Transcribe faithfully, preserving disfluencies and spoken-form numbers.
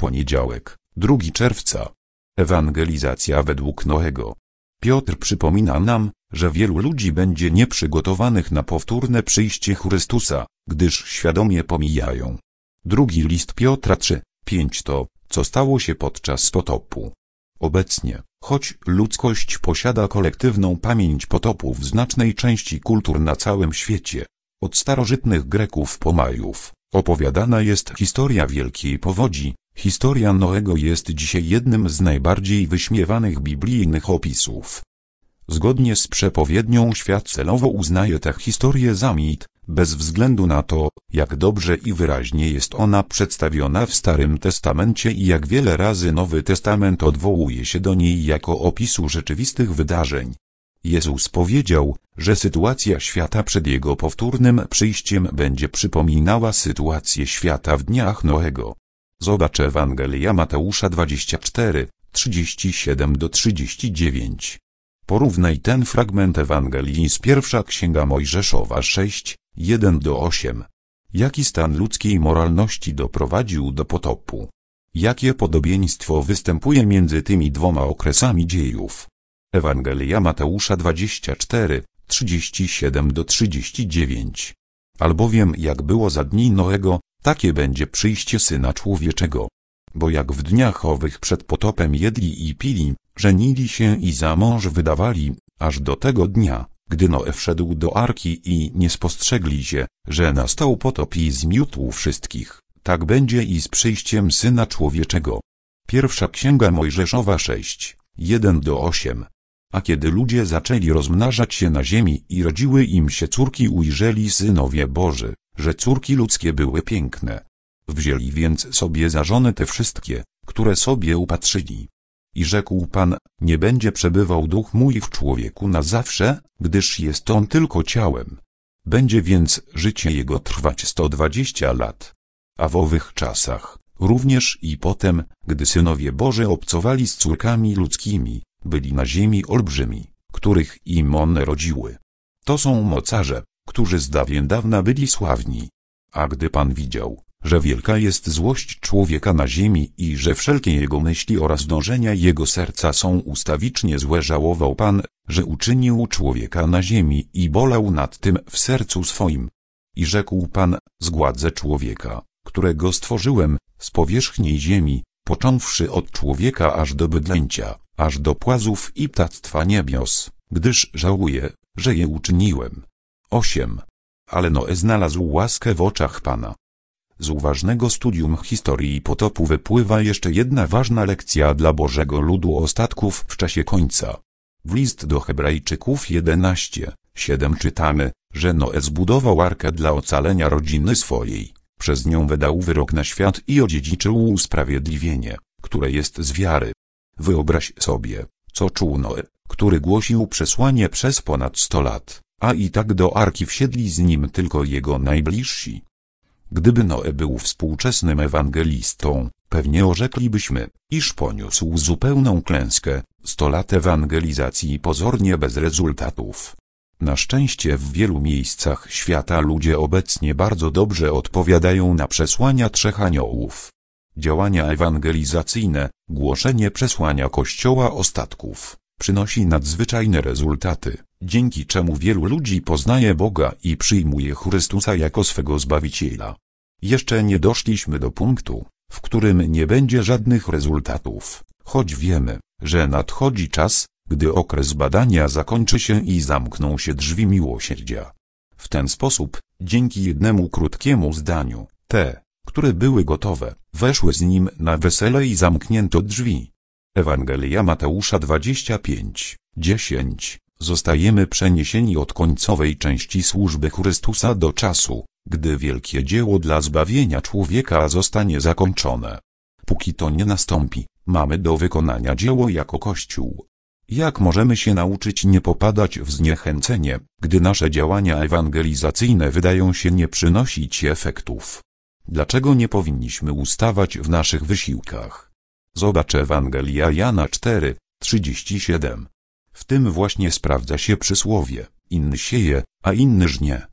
Poniedziałek, drugiego czerwca. Ewangelizacja według Noego. Piotr przypomina nam, że wielu ludzi będzie nieprzygotowanych na powtórne przyjście Chrystusa, gdyż świadomie pomijają. Drugi list Piotra trzy, pięć to, co stało się podczas potopu. Obecnie, choć ludzkość posiada kolektywną pamięć potopów w znacznej części kultur na całym świecie, od starożytnych Greków po Majów, opowiadana jest historia wielkiej powodzi. Historia Noego jest dzisiaj jednym z najbardziej wyśmiewanych biblijnych opisów. Zgodnie z przepowiednią świat celowo uznaje tę historię za mit, bez względu na to, jak dobrze i wyraźnie jest ona przedstawiona w Starym Testamencie i jak wiele razy Nowy Testament odwołuje się do niej jako opisu rzeczywistych wydarzeń. Jezus powiedział, że sytuacja świata przed Jego powtórnym przyjściem będzie przypominała sytuację świata w dniach Noego. Zobacz Ewangelia Mateusza dwadzieścia cztery, trzydzieści siedem do trzydziestu dziewięciu. Porównaj ten fragment Ewangelii z pierwsza Księga Mojżeszowa sześć, jeden do ósmego. Jaki stan ludzkiej moralności doprowadził do potopu? Jakie podobieństwo występuje między tymi dwoma okresami dziejów? Ewangelia Mateusza dwadzieścia cztery, trzydzieści siedem do trzydziestu dziewięciu. Albowiem jak było za dni Noego, takie będzie przyjście Syna Człowieczego. Bo jak w dniach owych przed potopem jedli i pili, żenili się i za mąż wydawali, aż do tego dnia, gdy Noe wszedł do arki i nie spostrzegli się, że nastał potop i zmiótł wszystkich, tak będzie i z przyjściem Syna Człowieczego. Pierwsza Księga Mojżeszowa sześć, jeden do ósmego. A kiedy ludzie zaczęli rozmnażać się na ziemi i rodziły im się córki, ujrzeli synowie Boży, że córki ludzkie były piękne. Wzięli więc sobie za żony te wszystkie, które sobie upatrzyli. I rzekł Pan, nie będzie przebywał duch mój w człowieku na zawsze, gdyż jest on tylko ciałem. Będzie więc życie jego trwać sto dwadzieścia lat. A w owych czasach, również i potem, gdy synowie Boży obcowali z córkami ludzkimi, byli na ziemi olbrzymi, których im one rodziły. To są mocarze, którzy z dawien dawna byli sławni. A gdy Pan widział, że wielka jest złość człowieka na ziemi i że wszelkie jego myśli oraz dążenia jego serca są ustawicznie złe, żałował Pan, że uczynił człowieka na ziemi i bolał nad tym w sercu swoim. I rzekł Pan, zgładzę człowieka, którego stworzyłem, z powierzchni ziemi, począwszy od człowieka aż do bydlęcia, aż do płazów i ptactwa niebios, gdyż żałuję, że je uczyniłem. osiem. Ale Noe znalazł łaskę w oczach Pana. Z uważnego studium historii potopu wypływa jeszcze jedna ważna lekcja dla Bożego ludu o statków w czasie końca. W list do Hebrajczyków jedenaście, siedem czytamy, że Noe zbudował arkę dla ocalenia rodziny swojej, przez nią wydał wyrok na świat i odziedziczył usprawiedliwienie, które jest z wiary. Wyobraź sobie, co czuł Noe, który głosił przesłanie przez ponad sto lat, a i tak do arki wsiedli z nim tylko jego najbliżsi. Gdyby Noe był współczesnym ewangelistą, pewnie orzeklibyśmy, iż poniósł zupełną klęskę, sto lat ewangelizacji pozornie bez rezultatów. Na szczęście w wielu miejscach świata ludzie obecnie bardzo dobrze odpowiadają na przesłania trzech aniołów. Działania ewangelizacyjne, głoszenie przesłania Kościoła ostatków, przynosi nadzwyczajne rezultaty, dzięki czemu wielu ludzi poznaje Boga i przyjmuje Chrystusa jako swego Zbawiciela. Jeszcze nie doszliśmy do punktu, w którym nie będzie żadnych rezultatów, choć wiemy, że nadchodzi czas, gdy okres badania zakończy się i zamkną się drzwi miłosierdzia. W ten sposób, dzięki jednemu krótkiemu zdaniu, te, które były gotowe, weszły z nim na wesele i zamknięto drzwi. Ewangelia Mateusza dwadzieścia pięć, dziesięć. Zostajemy przeniesieni od końcowej części służby Chrystusa do czasu, gdy wielkie dzieło dla zbawienia człowieka zostanie zakończone. Póki to nie nastąpi, mamy do wykonania dzieło jako Kościół. Jak możemy się nauczyć nie popadać w zniechęcenie, gdy nasze działania ewangelizacyjne wydają się nie przynosić efektów? Dlaczego nie powinniśmy ustawać w naszych wysiłkach? Zobacz Ewangelia Jana cztery, trzydzieści siedem. W tym właśnie sprawdza się przysłowie, inny sieje, a inny żnie.